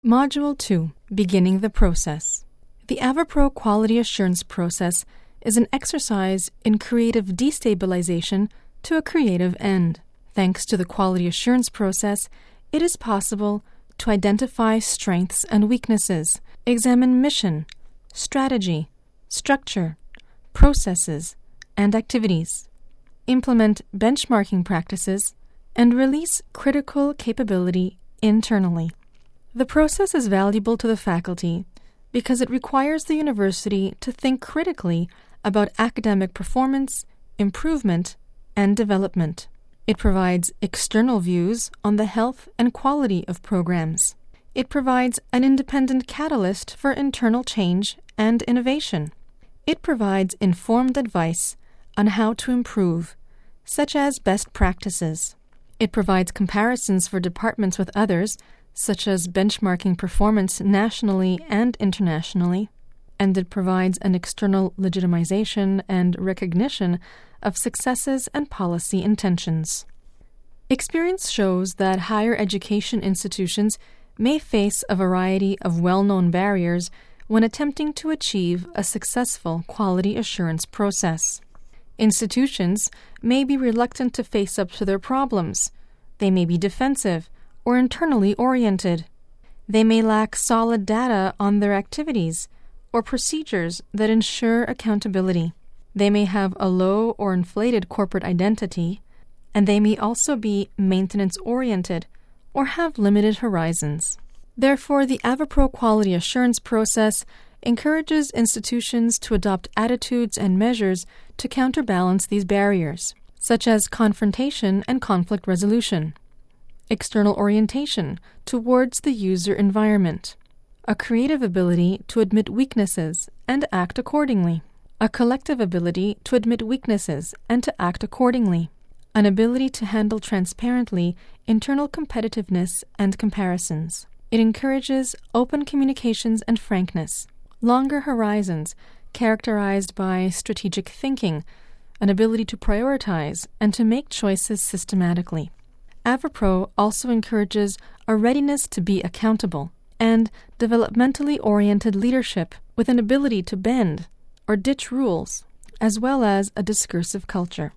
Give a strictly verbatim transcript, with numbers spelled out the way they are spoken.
Module two. Beginning the Process. The AVIPRO Quality Assurance Process is an exercise in creative destabilization to a creative end. Thanks to the quality assurance process, it is possible to identify strengths and weaknesses, examine mission, strategy, structure, processes, and activities, implement benchmarking practices, and release critical capability internally. The process is valuable to the faculty because it requires the university to think critically about academic performance, improvement, and development. It provides external views on the health and quality of programs. It provides an independent catalyst for internal change and innovation. It provides informed advice on how to improve, such as best practices. It provides comparisons for departments with others, such as benchmarking performance nationally and internationally, and it provides an external legitimization and recognition of successes and policy intentions. Experience shows that higher education institutions may face a variety of well-known barriers when attempting to achieve a successful quality assurance process. Institutions may be reluctant to face up to their problems. They may be defensive or internally oriented. They may lack solid data on their activities or procedures that ensure accountability. They may have a low or inflated corporate identity, and they may also be maintenance-oriented or have limited horizons. Therefore, the AVIPRO quality assurance process encourages institutions to adopt attitudes and measures to counterbalance these barriers, such as confrontation and conflict resolution, external orientation towards the user environment, a creative ability to admit weaknesses and act accordingly, a collective ability to admit weaknesses and to act accordingly, an ability to handle transparently internal competitiveness and comparisons. It encourages open communications and frankness, longer horizons characterized by strategic thinking, an ability to prioritize and to make choices systematically. AVIPRO also encourages a readiness to be accountable and developmentally oriented leadership with an ability to bend or ditch rules, as well as a discursive culture.